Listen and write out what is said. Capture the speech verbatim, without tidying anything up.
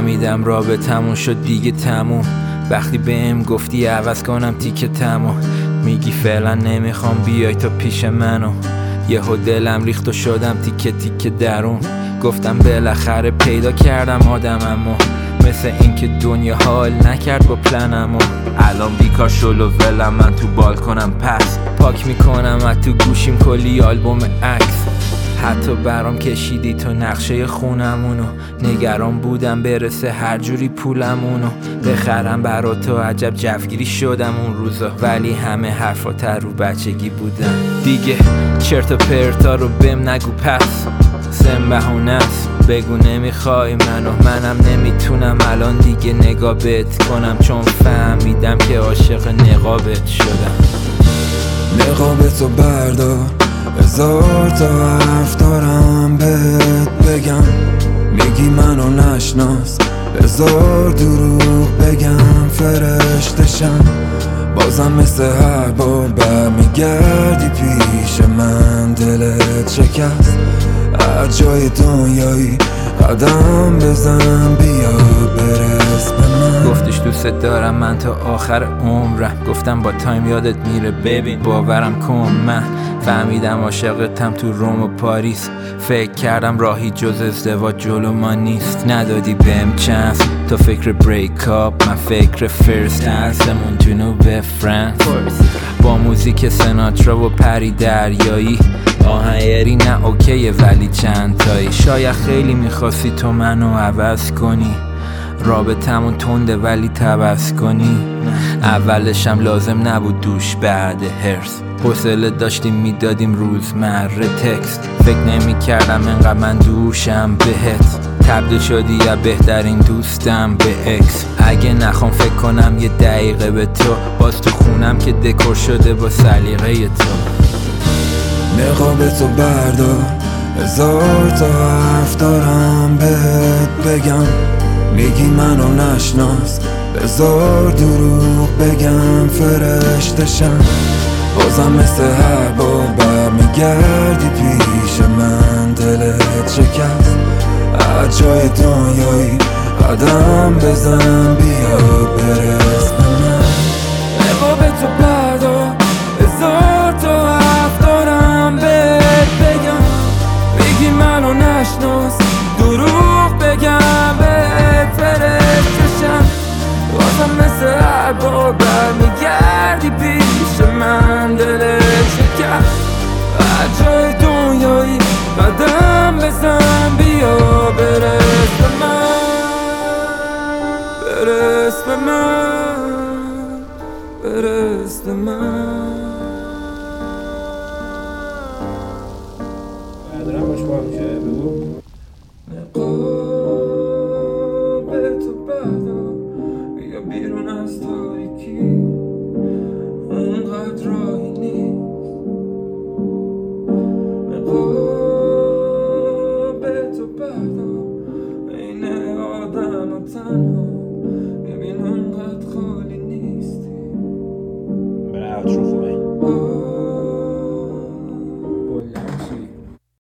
فهمیدم رابطمون شد دیگه تموم. وقتی بهم گفتی عوض کنم تیکه تموم، میگی فعلا نمیخوام بیای تا پیش منو. یهو دلم ریخت و شدم تیکه تیکه درون. گفتم بالاخره پیدا کردم آدممو، مثل اینکه دنیا حال نکرد با پلنمو. الان بیکار شلو ولم من تو بالکنم، پس پاک میکنم از تو گوشیم کلی آلبوم عکس. حتی برام کشیدی تو نقشه خونمونو، نگران بودم برسه هر جوری پولمونو بخرم برا تو. عجب جوگیری شدم اون روزا، ولی همه حرفات رو بچگی بودن دیگه. چرت و پرتا رو بهم نگو پس، سم بهونست بگو نمیخوای منو. منم نمیتونم الان دیگه نگاه بهت کنم، چون فهمیدم که عاشق نقابت شدم. نقابتو بردار، هزار تا حرف دارم بهت بگم. میگی منو نشناس، هزار دروغ بگم فرشتشم. بازم مثل هر بار برمیگردی پیش من، دلت شکست. هر جای دنیایی قدم بزن بیا برس به من. گفتش دوست دارم من تا آخر عمرم، گفتم با تایم یادت میره ببین باورم کن. من فهمیدم عاشقتم تو روم و پاریس، فکر کردم راهی جز ازدواج جلو ما نیست. ندادی بهم چانس تو فکر بریک اپ، من فکر فرست هستمون جنوب فرانس. با موزیک سناترا و پری دریایی، آهنگری نه اوکیه ولی چند تایی. شاید خیلی میخواستی تو منو عوض کنی، رابطمون تنده ولی تبس کنی. اولشم لازم نبود دوش بعد هرس، حوصله داشتیم میدادیم روزمره تکست. فکر نمی کردم انقدر من دوشم بهت، تبدیل شدی یا بهترین دوستم به اکس. اگه نخوام فکر کنم یه دقیقه به تو، باز تو خونم که دکور شده با سلیقه تو. نقابتو بردار، هزار تا حرف دارم بهت بگم. میگی منو نشناس، هزار دروغ بگم فرشتشم. بازم مثل هر بار برمیگردی پیش من، دلت شکست. هر جای دنیایی قدم بزن بیا برس به من. نقابتو بردار، هزار تا حرف دارم بهت بگم. میگی منو نشناس، دروغ بگم بهت فرشتشم. بازم مثل هر بار برمیگردی پیش من، دلت شکست. هر جای دنیایی قدم بزن بیا برس به من، برس به من، برس به من. دارم باش با میشه بگو. نقابتو بردار، بیا بیرون از تاریکی، اونقدر راهی نیست. نقابتو بردار بین آدم و تنها، ببین اونقدر خالی نیستی. برای اوترو خوبه.